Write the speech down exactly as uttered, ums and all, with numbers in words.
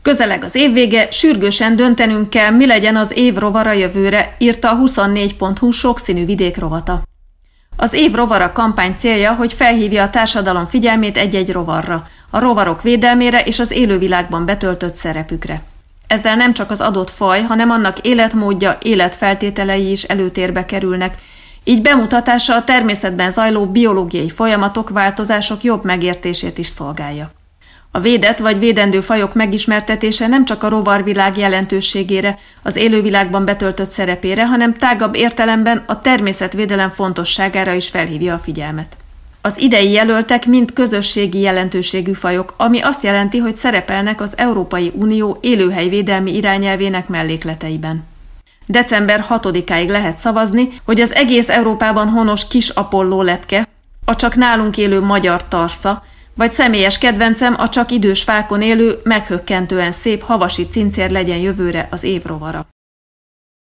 Közeleg az évvége, sürgősen döntenünk kell, mi legyen az év rovara jövőre, írta a huszonnégy pont hu sokszínű vidék rovata. Az év rovara kampány célja, hogy felhívja a társadalom figyelmét egy-egy rovarra, a rovarok védelmére és az élővilágban betöltött szerepükre. Ezzel nem csak az adott faj, hanem annak életmódja, életfeltételei is előtérbe kerülnek, így bemutatása a természetben zajló biológiai folyamatok, változások jobb megértését is szolgálja. A védett vagy védendő fajok megismertetése nem csak a rovarvilág jelentőségére, az élővilágban betöltött szerepére, hanem tágabb értelemben a természetvédelem fontosságára is felhívja a figyelmet. Az idei jelöltek mind közösségi jelentőségű fajok, ami azt jelenti, hogy szerepelnek az Európai Unió élőhelyvédelmi irányelvének mellékleteiben. december hatodikáig lehet szavazni, hogy az egész Európában honos kis apolló lepke, a csak nálunk élő magyar tarsza, vagy személyes kedvencem a csak idős fákon élő, meghökkentően szép havasi cincér legyen jövőre az év rovara.